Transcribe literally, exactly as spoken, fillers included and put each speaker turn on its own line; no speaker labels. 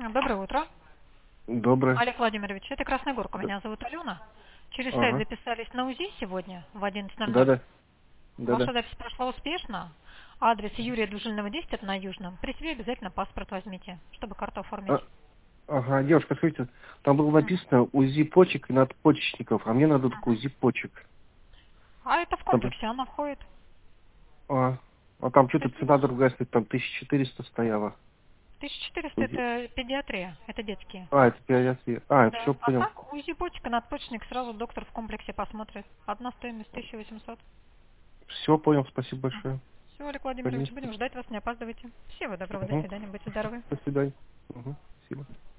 Доброе утро.
Доброе.
Олег Владимирович, это Красная Горка.
Да.
Меня зовут Алена. Через сайт
Ага.
записались на УЗИ сегодня в одиннадцать ноль ноль.
Да-да. Да-да.
Ваша запись прошла успешно. Адрес Юрия Дужильного, десять, это на Южном. При себе обязательно паспорт возьмите, чтобы карту оформить.
А, ага, девушка, скажите, там было
Мгм.
написано УЗИ почек и надпочечников, а мне надо только
Мгм.
УЗИ почек.
А это в
Там, же-
комплексе, она входит.
а, а там что-то
Спасибо.
цена другая стоит, там тысяча четыреста стояла.
тысяча четыреста
УЗИ.
это педиатрия, это детские.
А, это пианиатри. А, все
Да. А
понял.
так, УЗИ почек и надпочечник сразу доктор в комплексе посмотрит. Одна стоимость тысяча восемьсот.
Все понял, спасибо большое.
Все, Олег Владимирович,
Конечно.
будем ждать вас, не опаздывайте. Всего доброго, до
Угу.
свидания, будьте здоровы.
До свидания. Угу. Спасибо.